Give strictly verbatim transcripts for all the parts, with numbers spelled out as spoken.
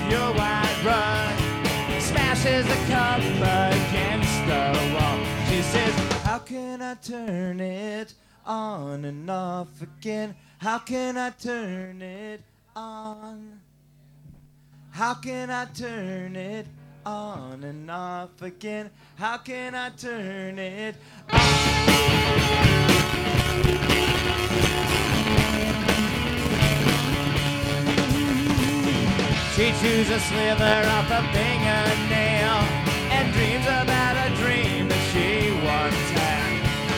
your white rug, smashes the cup against the wall. She says, how can I turn it on and off again? How can I turn it on? How can I turn it on and off again? How can I turn it on? She chews a sliver off a fingernail and dreams about a dream that she once had.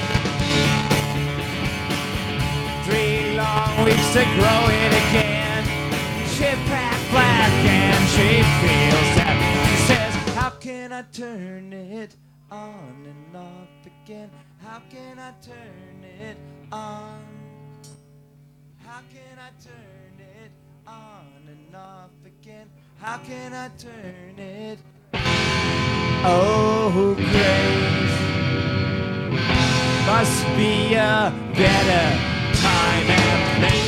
Three long weeks to grow it again. She packed black and she feels sad. She says, how can I turn it on and off again? How can I turn it on? How can I turn it on and off again? How can I turn it? Oh, grace must be a better time and place.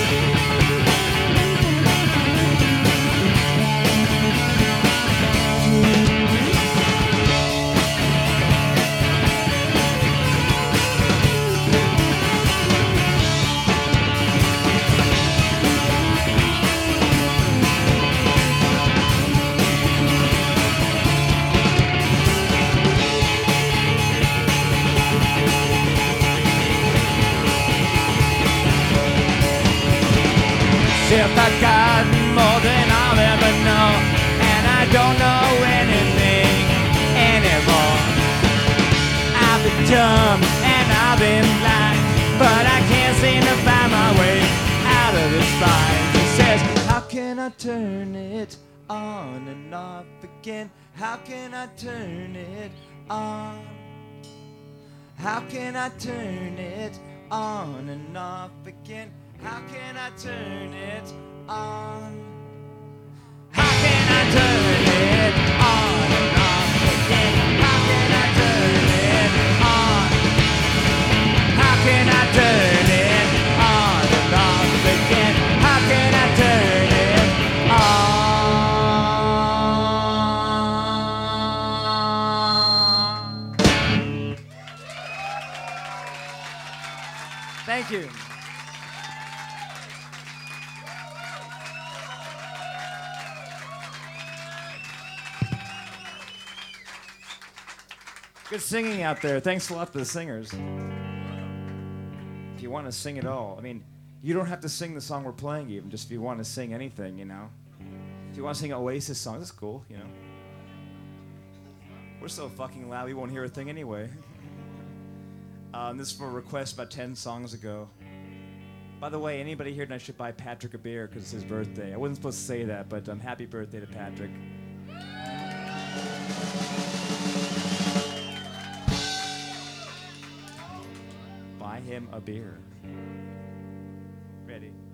If I've gotten more than I'll ever know, and I don't know anything anymore. I've been dumb and I've been blind, but I can't seem to find my way out of this bind. It says, how can I turn it on and off again? How can I turn it on? How can I turn it on and off again? How can I turn it on? How can I turn it on and off again? How can I turn it on? How can I turn it on and off again? How can I turn it on? Thank you. Good singing out there. Thanks a lot to the singers. If you want to sing at all, I mean, you don't have to sing the song we're playing even, just if you want to sing anything, you know. If you want to sing an Oasis song, that's cool, you know. We're so fucking loud, we won't hear a thing anyway. um, this is for a request about ten songs ago. By the way, anybody here tonight should buy Patrick a beer because it's his birthday. I wasn't supposed to say that, but um, happy birthday to Patrick. Buy him a beer. Ready?